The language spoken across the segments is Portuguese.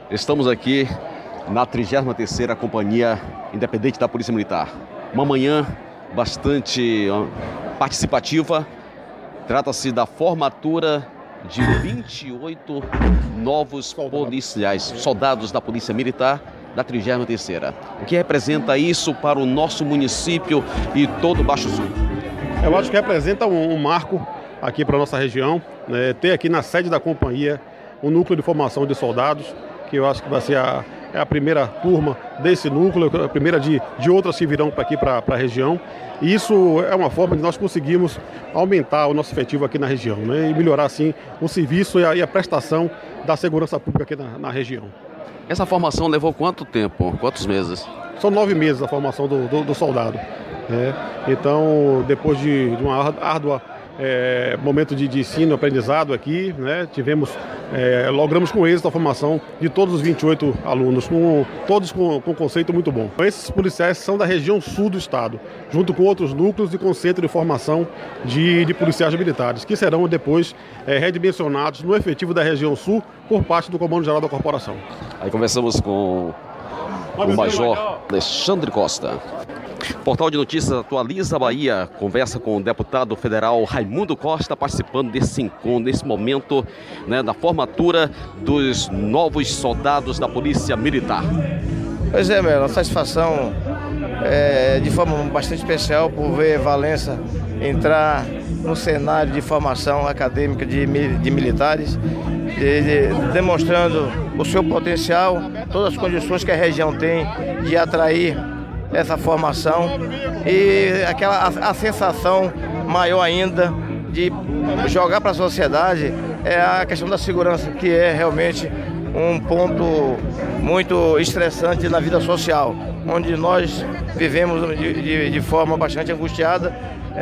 Estamos aqui na 33ª Companhia Independente da Polícia Militar. Uma manhã bastante participativa. Trata-se da formatura de 28 novos policiais, soldados da Polícia Militar da 33ª. O que representa isso para o nosso município e todo o Baixo Sul? Eu acho que representa um marco aqui para a nossa região, né? Ter aqui na sede da companhia um núcleo de formação de soldados, que eu acho que vai ser a primeira turma desse núcleo, a primeira de outras que virão aqui para a região. E isso é uma forma de nós conseguirmos aumentar o nosso efetivo aqui na região, né? E melhorar, assim, o serviço e a prestação da segurança pública aqui na região. Essa formação levou quanto tempo? Quantos meses? São 9 meses a formação do soldado, né? Então, depois de uma árdua momento de ensino, aprendizado aqui, né? Logramos com êxito a formação de todos os 28 alunos, todos com um conceito muito bom. Esses policiais são da região sul do estado, junto com outros núcleos e com centro de formação de policiais militares, que serão depois redimensionados no efetivo da região sul por parte do Comando Geral da Corporação. Aí conversamos com o Major Alexandre Costa. Portal de Notícias Atualiza Bahia conversa com o deputado federal Raimundo Costa, participando desse encontro, nesse momento, né, da formatura dos novos soldados da Polícia Militar. Pois é, uma satisfação de forma bastante especial por ver Valença entrar no cenário de formação acadêmica de militares, demonstrando o seu potencial, todas as condições que a região tem de atrair essa formação e a sensação maior ainda de jogar para a sociedade é a questão da segurança, que é realmente um ponto muito estressante na vida social, onde nós vivemos de forma bastante angustiada,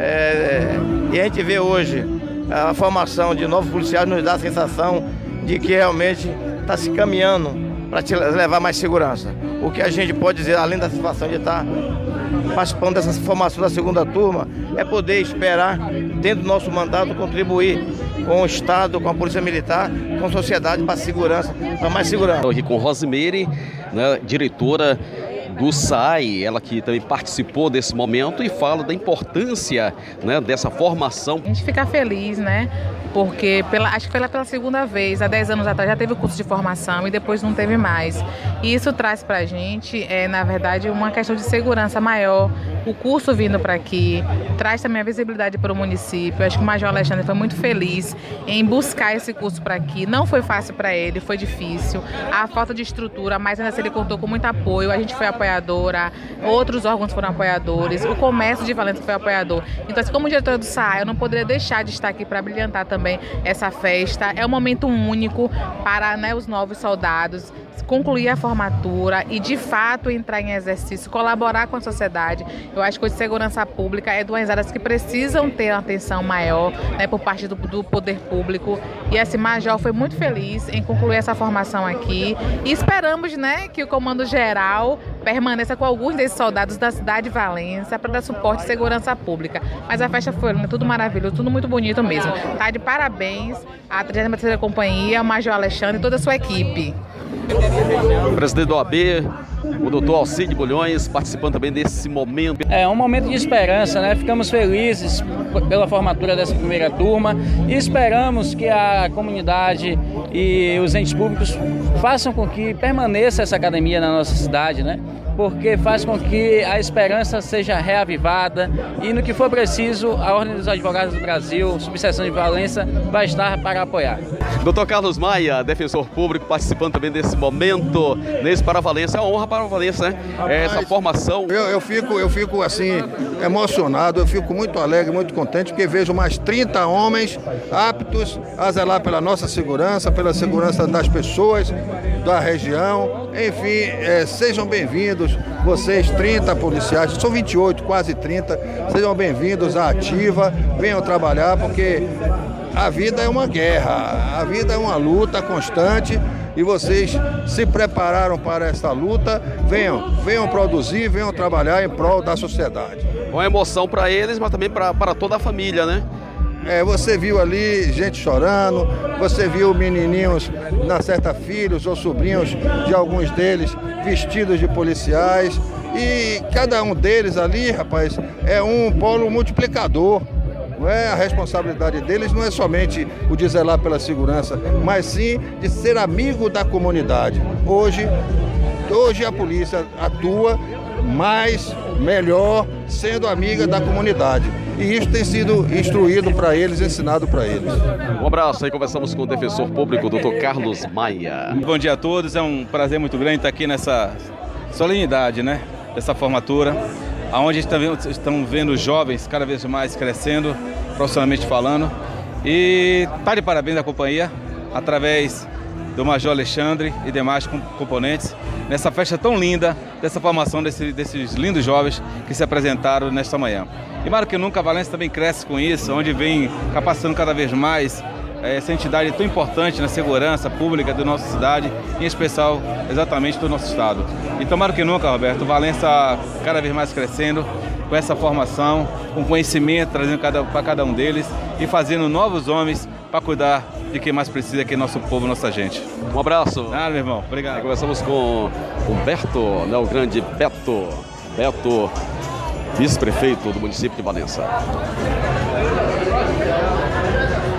e a gente vê hoje a formação de novos policiais nos dá a sensação de que realmente está se caminhando para te levar mais segurança. O que a gente pode dizer, além da satisfação de estar participando dessa formação da segunda turma, é poder esperar, dentro do nosso mandato, contribuir com o Estado, com a Polícia Militar, com a sociedade para segurança, para mais segurança. Estou aqui com Rosimeire, né, diretora do SAI, ela que também participou desse momento e fala da importância, né, dessa formação. A gente fica feliz, né? Porque acho que pela segunda vez, há 10 anos atrás já teve o curso de formação e depois não teve mais. E isso traz para a gente, na verdade, uma questão de segurança maior. O curso vindo para aqui traz também a visibilidade para o município. Acho que o Major Alexandre foi muito feliz em buscar esse curso para aqui. Não foi fácil para ele, foi difícil. A falta de estrutura, mas ainda assim ele contou com muito apoio. A gente foi apoiadora, outros órgãos foram apoiadores, o comércio de Valença foi apoiador. Então, assim, como diretora do SAI, eu não poderia deixar de estar aqui para brilhantar também essa festa. É um momento único para, né, os novos soldados concluir a formatura e, de fato, entrar em exercício, colaborar com a sociedade. Eu acho que a segurança pública é de umas áreas que precisam ter uma atenção maior, né, por parte do poder público. E esse Major foi muito feliz em concluir essa formação aqui. E esperamos, né, que o Comando Geral permaneça com alguns desses soldados da cidade de Valença para dar suporte à segurança pública. Mas a festa foi tudo maravilhoso, tudo muito bonito mesmo. Tá de parabéns à 33ª Companhia, ao Major Alexandre e toda a sua equipe. O presidente do OAB, o doutor Alcide Bulhões, participando também desse momento. É um momento de esperança, né? Ficamos felizes pela formatura dessa primeira turma e esperamos que a comunidade e os entes públicos façam com que permaneça essa academia na nossa cidade, né? Porque faz com que a esperança seja reavivada e, no que for preciso, a Ordem dos Advogados do Brasil, subseção de Valença, vai estar para apoiar. Doutor Carlos Maia, defensor público, participando também desse momento, nesse para Valença. É uma honra para Valença, né? Essa formação. Eu fico assim, emocionado, eu fico muito alegre, muito contente, porque vejo mais 30 homens aptos a zelar pela nossa segurança, pela segurança das pessoas da região. Enfim, sejam bem-vindos, vocês 30 policiais, são 28, quase 30, sejam bem-vindos à ativa, venham trabalhar, porque a vida é uma guerra, a vida é uma luta constante e vocês se prepararam para essa luta, venham produzir, venham trabalhar em prol da sociedade. Uma emoção para eles, mas também para toda a família, né? Você viu ali gente chorando, você viu menininhos, na certa filhos ou sobrinhos de alguns deles vestidos de policiais. E cada um deles ali, rapaz, é um polo multiplicador. Não é? A responsabilidade deles não é somente o de zelar pela segurança, mas sim de ser amigo da comunidade. Hoje a polícia atua mais, melhor, sendo amiga da comunidade. E isso tem sido instruído para eles, ensinado para eles. Um abraço, aí conversamos com o defensor público, Dr. Carlos Maia. Bom dia a todos, é um prazer muito grande estar aqui nessa solenidade, né? Dessa formatura, onde estamos vendo os jovens cada vez mais crescendo, profissionalmente falando. E tá de parabéns à companhia, através do Major Alexandre e demais componentes, nessa festa tão linda, dessa formação desses lindos jovens que se apresentaram nesta manhã. E mais do que nunca, a Valença também cresce com isso, onde vem capacitando cada vez mais essa entidade tão importante na segurança pública da nossa cidade, em especial exatamente do nosso estado. Então, mais do que nunca, Roberto, Valença cada vez mais crescendo, com essa formação, com conhecimento, trazendo para cada um deles e fazendo novos homens para cuidar de quem mais precisa, que é nosso povo, nossa gente. Um abraço. Meu irmão. Obrigado. Começamos com o Beto, né, o grande Beto, vice-prefeito do município de Valença.